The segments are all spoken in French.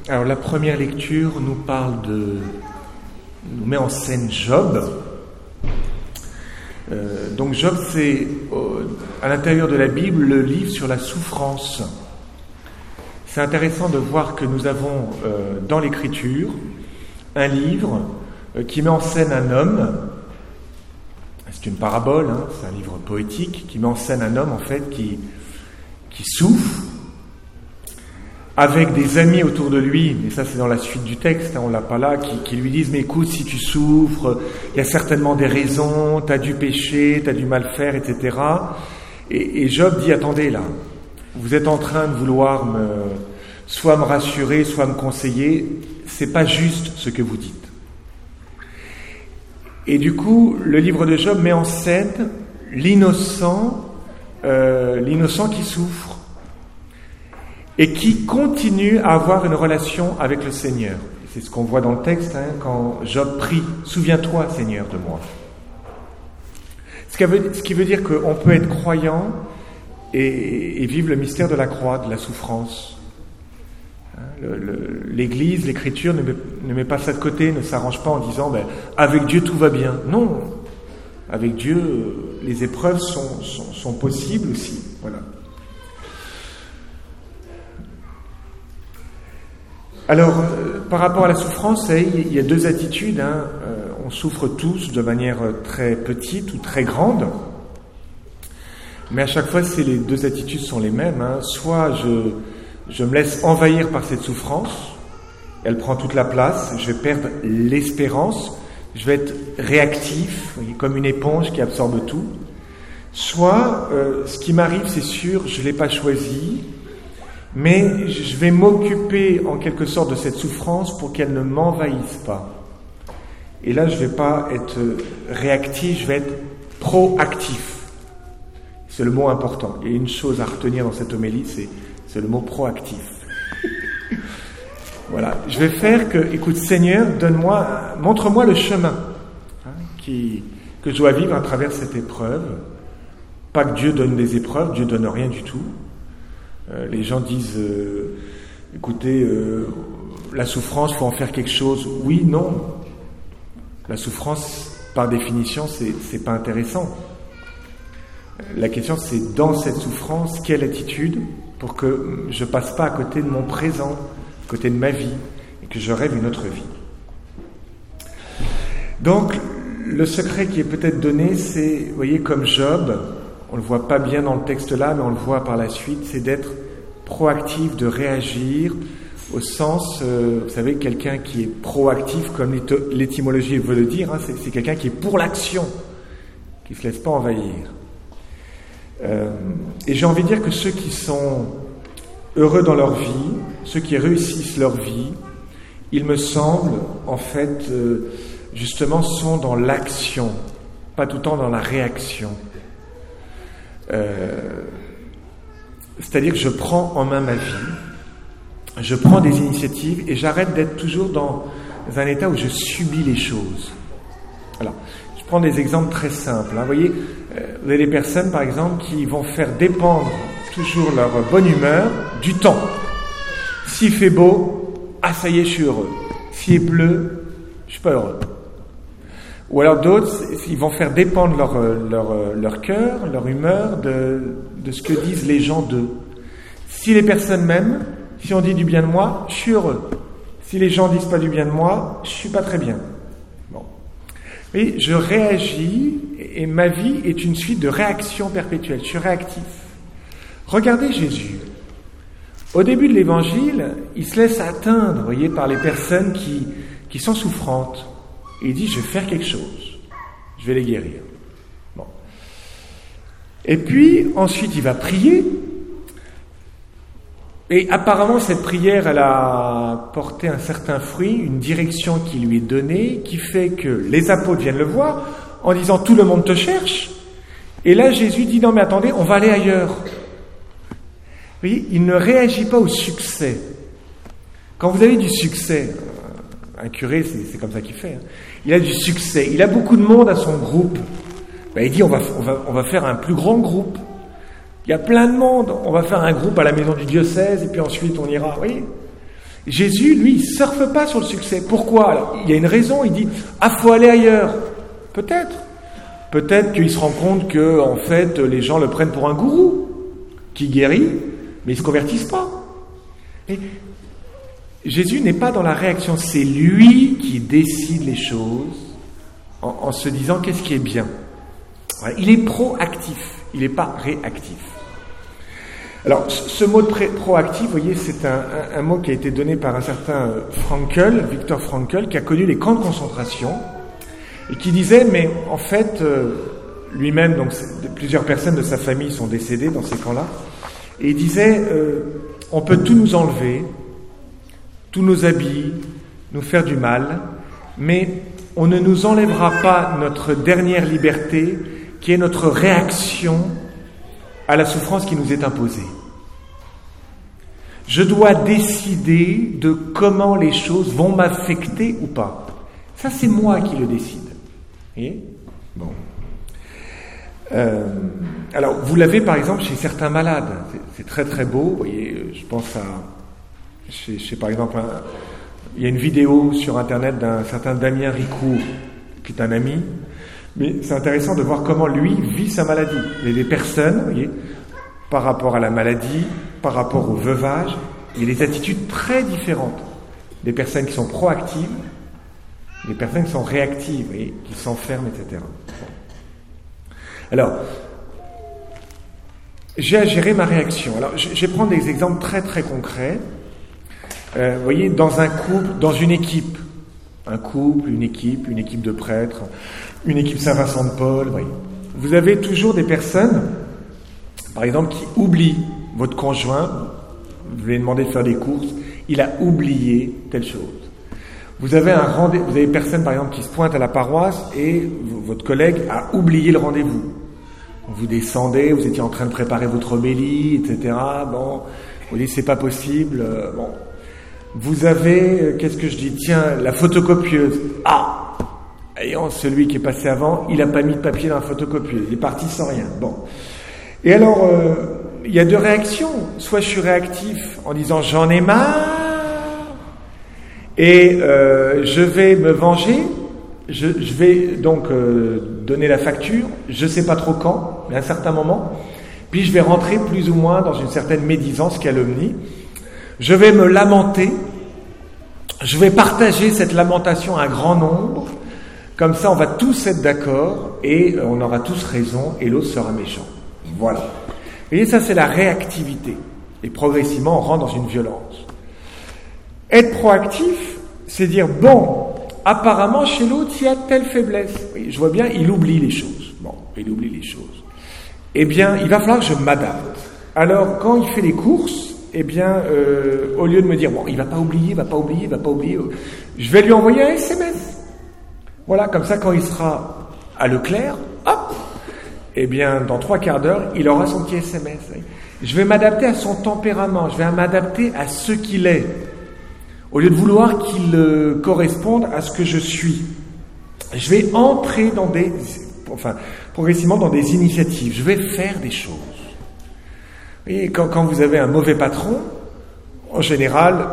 Alors la première lecture nous met en scène Job. Donc Job, c'est à l'intérieur de la Bible le livre sur la souffrance. C'est intéressant de voir que nous avons dans l'Écriture un livre qui met en scène un homme. C'est une parabole, c'est un livre poétique qui met en scène un homme en fait qui souffre, avec des amis autour de lui, et ça c'est dans la suite du texte, on l'a pas là, qui lui disent « Mais écoute, si tu souffres, il y a certainement des raisons, tu as dû pécher, tu as dû mal faire, etc. » Et Job dit « Attendez là, vous êtes en train de vouloir soit me rassurer, soit me conseiller, c'est pas juste ce que vous dites. » Et du coup, le livre de Job met en scène l'innocent qui souffre, et qui continue à avoir une relation avec le Seigneur. C'est ce qu'on voit dans le texte, quand Job prie « Souviens-toi, Seigneur, de moi ». Ce qui veut dire qu'on peut être croyant et vivre le mystère de la croix, de la souffrance. L'Église, l'Écriture ne met pas ça de côté, ne s'arrange pas en disant « Avec Dieu, tout va bien ». Non, avec Dieu, les épreuves sont possibles aussi. Voilà. Alors, par rapport à la souffrance, il y a deux attitudes. On souffre tous de manière très petite ou très grande. Mais à chaque fois, les deux attitudes sont les mêmes. Soit je me laisse envahir par cette souffrance, elle prend toute la place, je vais perdre l'espérance, je vais être réactif, comme une éponge qui absorbe tout. Soit, ce qui m'arrive, c'est sûr, je ne l'ai pas choisi, mais je vais m'occuper en quelque sorte de cette souffrance pour qu'elle ne m'envahisse pas. Et là, je ne vais pas être réactif, je vais être proactif. C'est le mot important. Il y a une chose à retenir dans cette homélie, c'est le mot proactif. Voilà. Je vais faire écoute Seigneur, montre-moi le chemin que je dois vivre à travers cette épreuve. Pas que Dieu donne des épreuves, Dieu donne rien du tout. Les gens disent, écoutez, la souffrance, faut en faire quelque chose. Oui, non. La souffrance, par définition, c'est pas intéressant. La question, c'est dans cette souffrance, quelle attitude pour que je passe pas à côté de mon présent, à côté de ma vie, et que je rêve une autre vie. Donc, le secret qui est peut-être donné, c'est, vous voyez, comme Job, on le voit pas bien dans le texte là, mais on le voit par la suite, c'est d'être proactif, de réagir au sens, vous savez, quelqu'un qui est proactif, comme l'étymologie veut le dire, c'est quelqu'un qui est pour l'action, qui se laisse pas envahir. Et j'ai envie de dire que ceux qui sont heureux dans leur vie, ceux qui réussissent leur vie, il me semble, en fait, justement, sont dans l'action, pas tout le temps dans la réaction. C'est-à-dire que je prends en main ma vie, je prends des initiatives et j'arrête d'être toujours dans un état où je subis les choses. Alors, je prends des exemples très simples. Vous voyez, vous avez des personnes, par exemple, qui vont faire dépendre toujours leur bonne humeur du temps. S'il fait beau, ça y est, je suis heureux. S'il pleut, je suis pas heureux. Ou alors d'autres, ils vont faire dépendre leur cœur, leur humeur de ce que disent les gens d'eux. Si les personnes m'aiment, si on dit du bien de moi, je suis heureux. Si les gens disent pas du bien de moi, je suis pas très bien. Bon. Et je réagis, et ma vie est une suite de réactions perpétuelles. Je suis réactif. Regardez Jésus. Au début de l'Évangile, il se laisse atteindre, vous voyez, par les personnes qui sont souffrantes. Et il dit, je vais faire quelque chose. Je vais les guérir. Bon. Et puis, ensuite, il va prier. Et apparemment, cette prière, elle a porté un certain fruit, une direction qui lui est donnée, qui fait que les apôtres viennent le voir en disant, tout le monde te cherche. Et là, Jésus dit, non mais attendez, on va aller ailleurs. Vous voyez, il ne réagit pas au succès. Quand vous avez du succès, un curé, c'est comme ça qu'il fait. Il a du succès, il a beaucoup de monde à son groupe. Il dit, on va faire un plus grand groupe. Il y a plein de monde, on va faire un groupe à la maison du diocèse, et puis ensuite on ira, oui. Jésus, lui, il surfe pas sur le succès. Pourquoi? Alors, il y a une raison, il dit « Ah, faut aller ailleurs ». Peut-être. Peut-être qu'il se rend compte que, en fait, les gens le prennent pour un gourou qui guérit, mais ils se convertissent pas. Et Jésus n'est pas dans la réaction, c'est lui qui décide les choses en se disant qu'est-ce qui est bien. Ouais, il est proactif, il n'est pas réactif. Alors, ce mot de proactif, vous voyez, c'est un mot qui a été donné par un certain Frankl, Viktor Frankl, qui a connu les camps de concentration, et qui disait, mais en fait, lui-même, donc plusieurs personnes de sa famille sont décédées dans ces camps-là, et il disait, on peut tout nous enlever, tous nos habits, nous faire du mal, mais on ne nous enlèvera pas notre dernière liberté, qui est notre réaction à la souffrance qui nous est imposée. Je dois décider de comment les choses vont m'affecter ou pas. Ça, c'est moi qui le décide. Vous voyez ? Bon. Alors, vous l'avez par exemple chez certains malades. C'est très très beau. Vous voyez, je pense à... Chez par exemple, il y a une vidéo sur Internet d'un certain Damien Ricourt, qui est un ami. Mais c'est intéressant de voir comment lui vit sa maladie. Il y a des personnes, vous voyez, par rapport à la maladie, par rapport au veuvage, il y a des attitudes très différentes. Des personnes qui sont proactives, des personnes qui sont réactives, vous voyez, qui s'enferment, etc. Alors, j'ai à gérer ma réaction. Alors, je vais prendre des exemples très très concrets. Vous voyez, dans un couple, dans une équipe, un couple, une équipe de prêtres, une équipe Saint-Vincent-de-Paul, oui. Vous avez toujours des personnes, par exemple, qui oublient votre conjoint, vous lui demandez de faire des courses, il a oublié telle chose. Vous avez des personnes, par exemple, qui se pointent à la paroisse et votre collègue a oublié le rendez-vous. Vous descendez, vous étiez en train de préparer votre homélie, etc. Bon, vous dites c'est pas possible, bon. Vous avez, qu'est-ce que je dis? Tiens, la photocopieuse. Ah! Ayant celui qui est passé avant, il n'a pas mis de papier dans la photocopieuse. Il est parti sans rien. Bon. Et alors, il y a deux réactions. Soit je suis réactif en disant j'en ai marre et je vais me venger. Je vais donc donner la facture. Je ne sais pas trop quand, mais à un certain moment. Puis je vais rentrer plus ou moins dans une certaine médisance, calomnie. Je vais me lamenter, je vais partager cette lamentation à un grand nombre, comme ça on va tous être d'accord et on aura tous raison et l'autre sera méchant. Voilà. Vous voyez, ça c'est la réactivité. Et progressivement on rentre dans une violence. Être proactif, c'est dire, bon, apparemment chez l'autre il y a telle faiblesse. Oui, je vois bien, il oublie les choses. Bon, il oublie les choses. Eh bien, il va falloir que je m'adapte. Alors, quand il fait les courses, eh bien, au lieu de me dire, bon, il va pas oublier, je vais lui envoyer un SMS. Voilà, comme ça, quand il sera à Leclerc, hop, eh bien, dans 3 quarts d'heure, il aura son petit SMS. Je vais m'adapter à son tempérament, je vais m'adapter à ce qu'il est, au lieu de vouloir qu'il corresponde à ce que je suis. Je vais entrer progressivement dans des initiatives, je vais faire des choses. Et quand vous avez un mauvais patron, en général,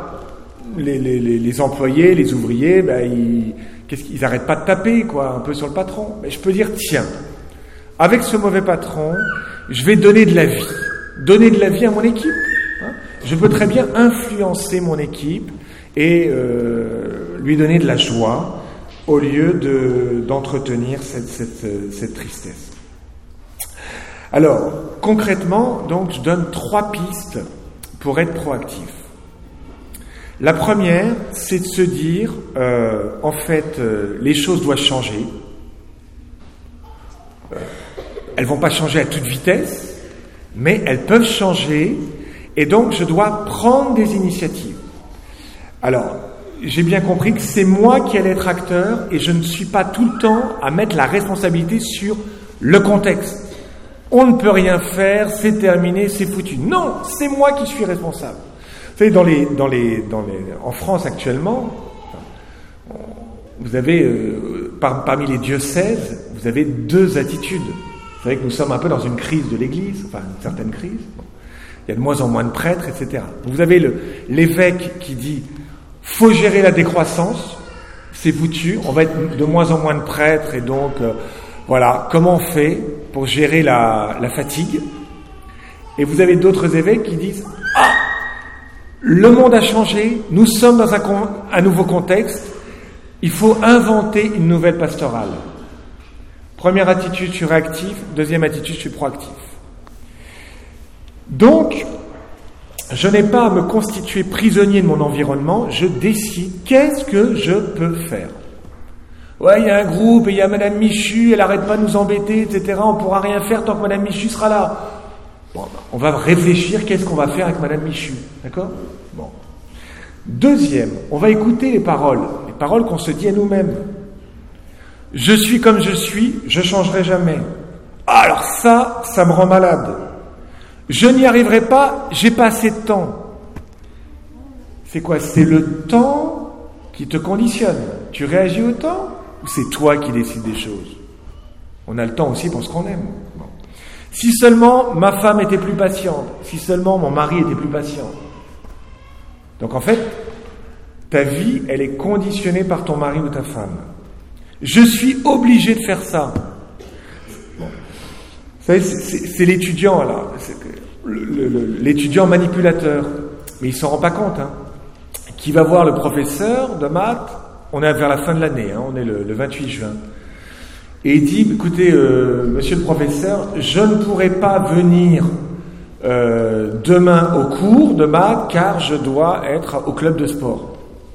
les employés, les ouvriers, ils arrêtent pas de taper, quoi, un peu sur le patron. Mais je peux dire, tiens, avec ce mauvais patron, je vais donner de la vie à mon équipe. Hein. Je peux très bien influencer mon équipe et lui donner de la joie au lieu d'entretenir cette tristesse. Alors, concrètement, donc, je donne 3 pistes pour être proactif. La première, c'est de se dire, en fait, les choses doivent changer. Elles vont pas changer à toute vitesse, mais elles peuvent changer, et donc je dois prendre des initiatives. Alors, j'ai bien compris que c'est moi qui allais être acteur, et je ne suis pas tout le temps à mettre la responsabilité sur le contexte. On ne peut rien faire, c'est terminé, c'est foutu. Non, c'est moi qui suis responsable. Vous savez, en France actuellement, vous avez, parmi les diocèses, vous avez 2 attitudes. Vous savez que nous sommes un peu dans une crise de l'Église, enfin une certaine crise. Il y a de moins en moins de prêtres, etc. Vous avez l'évêque qui dit Faut gérer la décroissance, c'est foutu, on va être de moins en moins de prêtres, et donc, voilà, comment on fait pour gérer la fatigue? Et vous avez d'autres évêques qui disent, ah, le monde a changé, nous sommes dans un nouveau contexte, il faut inventer une nouvelle pastorale. Première attitude, je suis réactif. Deuxième attitude, je suis proactif. Donc, je n'ai pas à me constituer prisonnier de mon environnement, je décide qu'est-ce que je peux faire. Ouais, il y a un groupe, et il y a Madame Michu, elle n'arrête pas de nous embêter, etc. On ne pourra rien faire tant que Madame Michu sera là. Bon, on va réfléchir, qu'est-ce qu'on va faire avec Madame Michu, d'accord? Bon. Deuxième, on va écouter les paroles qu'on se dit à nous-mêmes. Je suis comme je suis, je changerai jamais. Alors ça me rend malade. Je n'y arriverai pas, j'ai pas assez de temps. C'est quoi? C'est le temps qui te conditionne. Tu réagis au temps ou c'est toi qui décides des choses? On a le temps aussi pour ce qu'on aime. Bon. Si seulement ma femme était plus patiente, si seulement mon mari était plus patient. Donc en fait, ta vie, elle est conditionnée par ton mari ou ta femme. Je suis obligé de faire ça. Bon. Vous savez, c'est l'étudiant, là. L'étudiant manipulateur. Mais il ne s'en rend pas compte. Hein. Qui va voir le professeur de maths, on est vers la fin de l'année, hein, on est le 28 juin. Et il dit, écoutez, monsieur le professeur, je ne pourrai pas venir demain au cours de maths car je dois être au club de sport.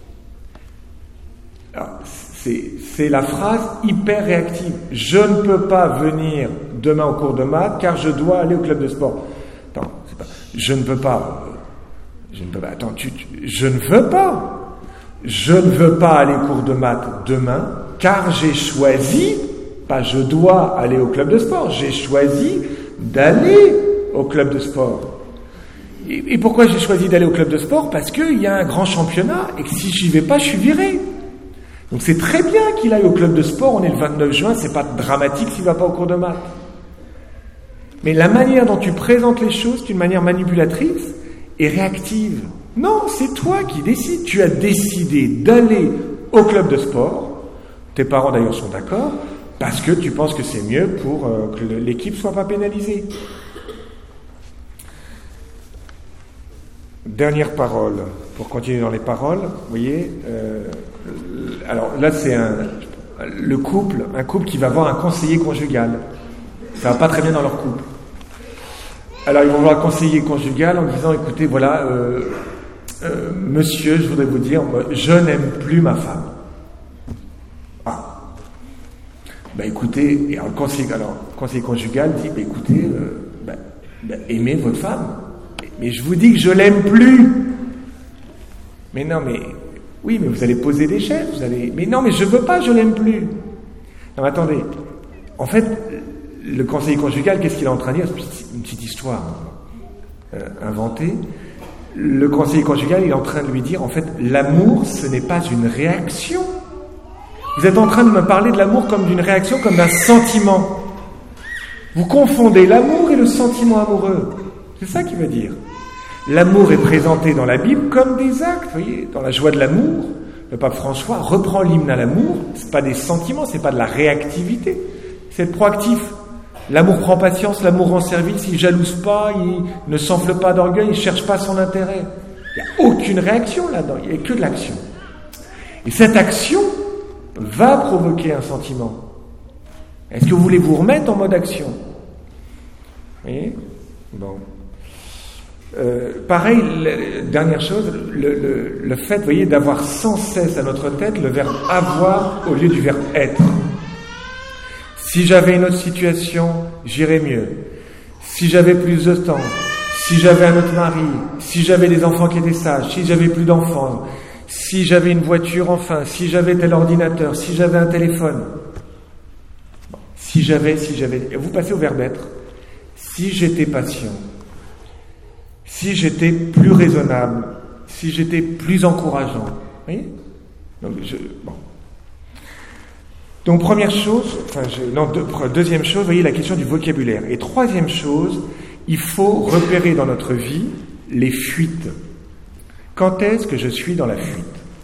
Alors, c'est la phrase hyper réactive. Je ne peux pas venir demain au cours de maths car je dois aller au club de sport. Attends, c'est pas. Je ne peux pas. Attends, je ne veux pas. Je ne veux pas aller au cours de maths demain car j'ai choisi. Pas je dois aller au club de sport. J'ai choisi d'aller au club de sport. Et pourquoi j'ai choisi d'aller au club de sport? Parce qu'il y a un grand championnat et que si j'y vais pas, je suis viré. Donc c'est très bien qu'il aille au club de sport, on est le 29 juin, c'est pas dramatique s'il va pas au cours de maths. Mais la manière dont tu présentes les choses, c'est une manière manipulatrice et réactive. Non, c'est toi qui décides. Tu as décidé d'aller au club de sport. Tes parents d'ailleurs sont d'accord, parce que tu penses que c'est mieux pour que l'équipe soit pas pénalisée. Dernière parole, pour continuer dans les paroles, vous voyez... alors là, c'est un couple qui va voir un conseiller conjugal. Ça va pas très bien dans leur couple. Alors ils vont voir un conseiller conjugal en disant, écoutez, voilà, monsieur, je voudrais vous dire, je n'aime plus ma femme. Ah. Ben écoutez, et alors, le conseiller conjugal dit, ben écoutez, aimez votre femme. Mais je vous dis que je l'aime plus. Mais non, mais... Oui, mais vous allez poser des chefs, mais non, mais je veux pas, je l'aime plus. Non, mais attendez. En fait, le conseiller conjugal, qu'est-ce qu'il est en train de dire? Une petite histoire inventée. Le conseiller conjugal, il est en train de lui dire, en fait, l'amour, ce n'est pas une réaction. Vous êtes en train de me parler de l'amour comme d'une réaction, comme d'un sentiment. Vous confondez l'amour et le sentiment amoureux. C'est ça qu'il veut dire. L'amour est présenté dans la Bible comme des actes, vous voyez, dans la joie de l'amour. Le pape François reprend l'hymne à l'amour, c'est pas des sentiments, c'est pas de la réactivité, c'est être proactif. L'amour prend patience, l'amour rend service, il jalouse pas, il ne s'enfle pas d'orgueil, il cherche pas son intérêt. Il n'y a aucune réaction là-dedans, il n'y a que de l'action. Et cette action va provoquer un sentiment. Est-ce que vous voulez vous remettre en mode action? Vous voyez? Bon. Pareil, dernière chose, le fait, vous voyez, d'avoir sans cesse à notre tête le verbe avoir au lieu du verbe être. Si j'avais une autre situation, j'irais mieux. Si j'avais plus de temps, si j'avais un autre mari, si j'avais des enfants qui étaient sages, si j'avais plus d'enfants, si j'avais une voiture enfin, si j'avais tel ordinateur, si j'avais un téléphone. Bon, si j'avais, vous passez au verbe être. Si j'étais patient. Si j'étais plus raisonnable, si j'étais plus encourageant. Vous voyez? Donc première chose, deuxième chose, vous voyez la question du vocabulaire. Et troisième chose, il faut repérer dans notre vie les fuites. Quand est-ce que je suis dans la fuite?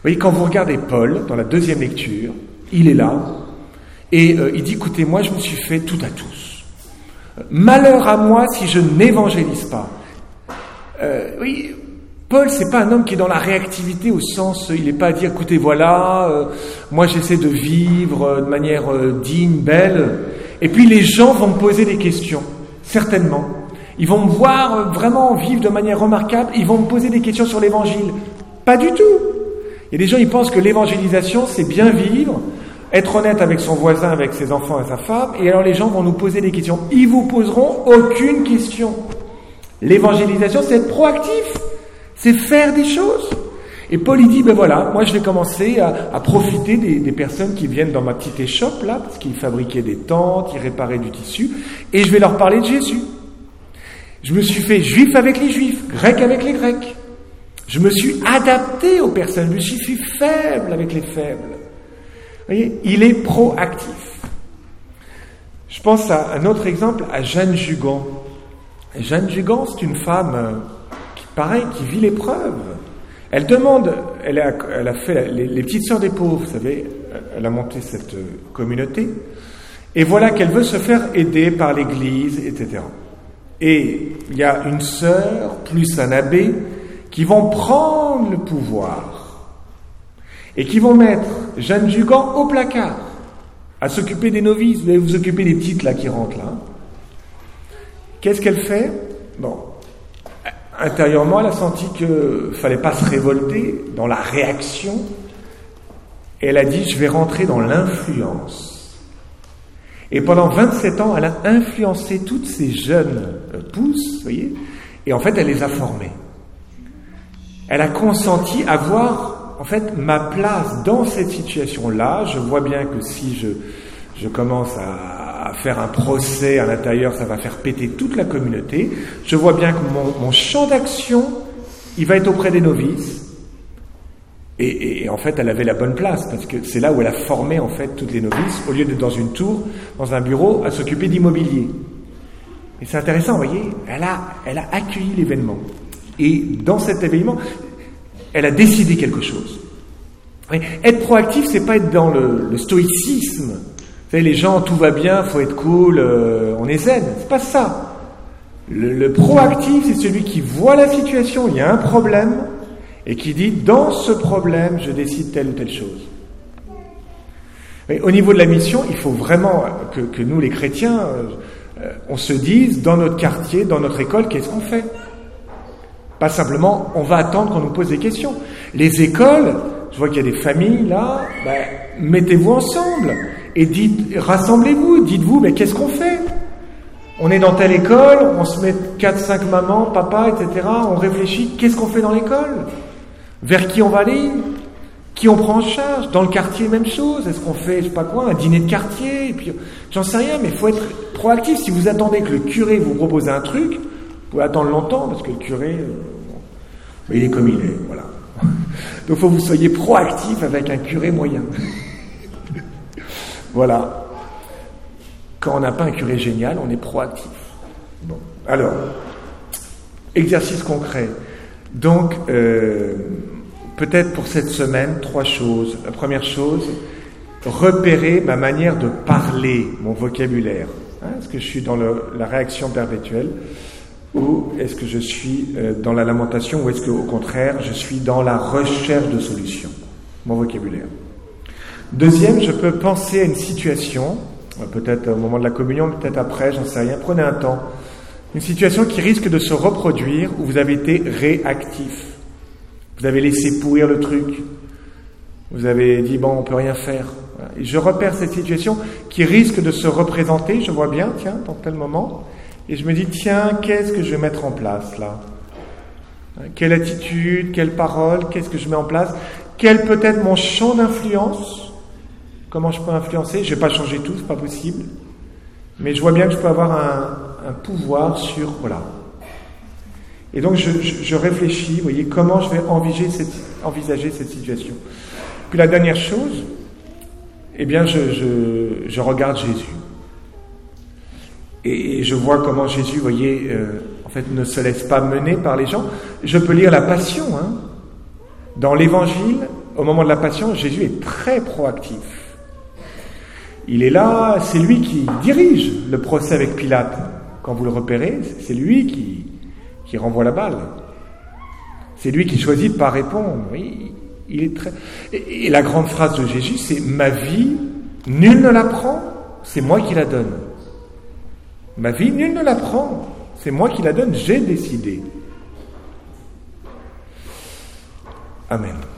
voyez, quand vous regardez Paul, dans la deuxième lecture, il est là, et il dit, écoutez, moi je me suis fait tout à tous. Malheur à moi si je n'évangélise pas. Oui, Paul, c'est pas un homme qui est dans la réactivité au sens, il n'est pas à dire, écoutez, voilà, moi j'essaie de vivre de manière digne, belle, et puis les gens vont me poser des questions, certainement. Ils vont me voir vraiment vivre de manière remarquable, ils vont me poser des questions sur l'évangile. Pas du tout. Il y a des gens, ils pensent que l'évangélisation, c'est bien vivre, être honnête avec son voisin, avec ses enfants et sa femme, et alors les gens vont nous poser des questions. Ils vous poseront aucune question. L'évangélisation, c'est être proactif, c'est faire des choses. Et Paul, il dit, ben voilà, moi je vais commencer à profiter des personnes qui viennent dans ma petite échoppe, là, parce qu'ils fabriquaient des tentes, ils réparaient du tissu, et je vais leur parler de Jésus. Je me suis fait juif avec les juifs, grec avec les grecs. Je me suis adapté aux personnes, je me suis fait faible avec les faibles. Vous voyez, il est proactif. Je pense à un autre exemple, à Jeanne Jugan. Jeanne Jugan, c'est une femme qui vit l'épreuve. Elle demande, elle a fait les petites sœurs des pauvres, vous savez, elle a monté cette communauté, et voilà qu'elle veut se faire aider par l'Église, etc. Et il y a une sœur, plus un abbé, qui vont prendre le pouvoir et qui vont mettre Jeanne Jugan au placard, à s'occuper des novices. Vous allez vous occuper des petites là qui rentrent là. Qu'est-ce qu'elle fait? Bon, intérieurement, elle a senti qu'il fallait pas se révolter dans la réaction. Et elle a dit, je vais rentrer dans l'influence. Et pendant 27 ans, elle a influencé toutes ces jeunes pousses, vous voyez, et en fait, elle les a formées. Elle a consenti à voir, en fait, ma place dans cette situation-là. Je vois bien que si je commence à faire un procès à l'intérieur, ça va faire péter toute la communauté. Je vois bien que mon champ d'action, il va être auprès des novices. Et en fait, elle avait la bonne place, parce que c'est là où elle a formé, en fait, toutes les novices, au lieu d'être dans une tour, dans un bureau, à s'occuper d'immobilier. Et c'est intéressant, vous voyez, elle a accueilli l'événement. Et dans cet événement, elle a décidé quelque chose. Et être proactif, c'est pas être dans le stoïcisme. Vous savez, les gens, tout va bien, faut être cool, on est zen. C'est pas ça. Le proactif, c'est celui qui voit la situation, il y a un problème, et qui dit, dans ce problème, je décide telle ou telle chose. Mais au niveau de la mission, il faut vraiment que nous, les chrétiens, on se dise, dans notre quartier, dans notre école, qu'est-ce qu'on fait? Pas simplement, on va attendre qu'on nous pose des questions. Les écoles, je vois qu'il y a des familles là, mettez-vous ensemble et rassemblez-vous, dites-vous, qu'est-ce qu'on fait? On est dans telle école, on se met 4-5 mamans, papa, etc. On réfléchit, qu'est-ce qu'on fait dans l'école? Vers qui on va aller? Qui on prend en charge? Dans le quartier, même chose. Est-ce qu'on fait, je sais pas quoi, un dîner de quartier? Et puis, j'en sais rien, mais il faut être proactif. Si vous attendez que le curé vous propose un truc, vous pouvez attendre longtemps, parce que le curé, il est comme il est, voilà. Donc il faut que vous soyez proactif avec un curé moyen. Voilà. Quand on n'a pas un curé génial, on est proactif. Bon. Alors, exercice concret. Donc, peut-être pour cette semaine, 3 choses. La première chose, repérer ma manière de parler, mon vocabulaire. Est-ce que je suis dans la réaction perpétuelle? Ou est-ce que je suis dans la lamentation, ou est-ce qu'au contraire, je suis dans la recherche de solutions? Mon vocabulaire. Deuxième, je peux penser à une situation, peut-être au moment de la communion, peut-être après, j'en sais rien, prenez un temps. Une situation qui risque de se reproduire où vous avez été réactif. Vous avez laissé pourrir le truc. Vous avez dit, bon, on peut rien faire. Et je repère cette situation qui risque de se représenter, je vois bien, tiens, dans tel moment. Et je me dis, tiens, qu'est-ce que je vais mettre en place là? Quelle attitude, quelle parole, qu'est-ce que je mets en place? Quel peut être mon champ d'influence? Comment je peux influencer? Je ne vais pas changer tout, c'est pas possible. Mais je vois bien que je peux avoir un pouvoir sur, voilà. Et donc je réfléchis, vous voyez, comment je vais envisager cette situation. Puis la dernière chose, eh bien, je regarde Jésus. Et je vois comment Jésus, vous voyez, en fait, ne se laisse pas mener par les gens. Je peux lire la Passion. Dans l'Évangile, au moment de la Passion, Jésus est très proactif. Il est là, c'est lui qui dirige le procès avec Pilate. Quand vous le repérez, c'est lui qui renvoie la balle. C'est lui qui choisit de ne pas répondre. Il est très... Et la grande phrase de Jésus, c'est « Ma vie, nul ne la prend, c'est moi qui la donne. Ma vie, nul ne la prend, c'est moi qui la donne, j'ai décidé. » Amen.